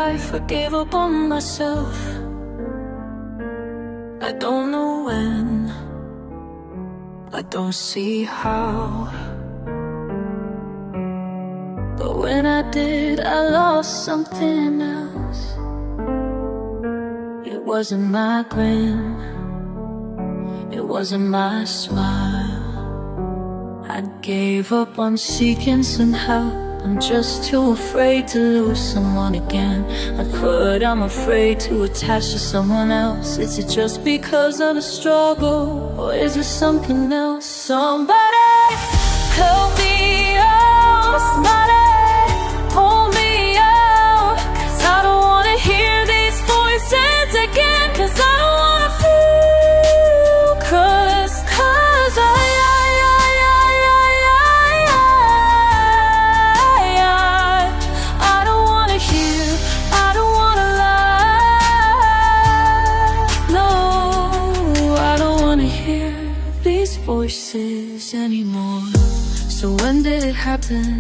life I gave up on myself. I don't know when, I don't see how, but when I did, I lost something else. It wasn't my grin, it wasn't my smile. I gave up on seeking some help. I'm just too afraid to lose someone again. I'm afraid to attach to someone else. Is it just because of the struggle, or is it something else? Somebody help me out. Somebody pull me out, 'cause I don't wanna hear these voices again. 'Cause I don't wanna feel, 'cause I don't wanna hear, I don't wanna lie. No, I don't wanna hear these voices anymore. So when did it happen?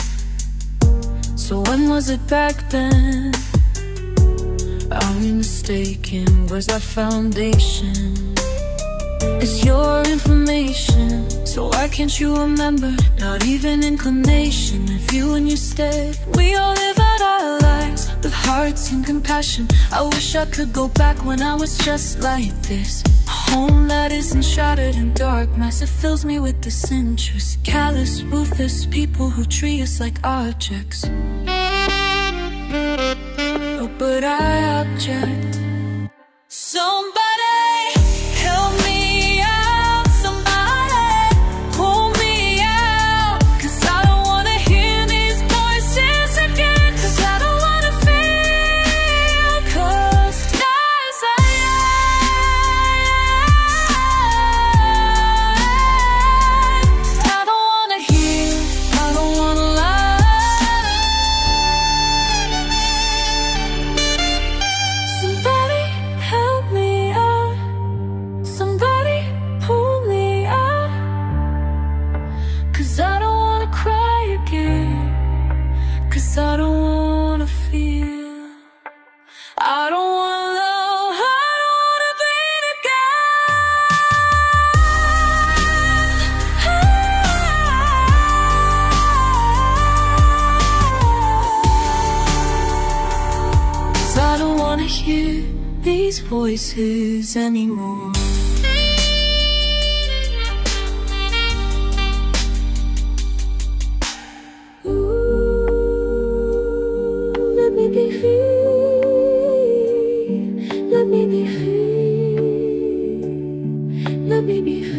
So when was it back then? Are we mistaken? Where's our foundation? It's your information, so why can't you remember? Not even inclination of you and your stead. We all live out our lives with hearts and compassion. I wish I could go back when I was just like this. A home that isn't shattered in dark mess. It fills me with disinterest. Callous, ruthless people who treat us like objects. Oh, but I object. Somebody help me out. Somebody pull me out, 'cause I don't wanna hear these voices again. 'Cause I don't wanna feel, 'cause I don't wanna hear, I don't wanna lie. Somebody help me out. Somebody pull me out, 'cause I don't wanna cry again. 'Cause I don't wanna feel, I don't wanna love, I don't wanna bleed again. 'Cause I don't wanna hear these voices anymore. Let me be free. Let me be free. Let me be free.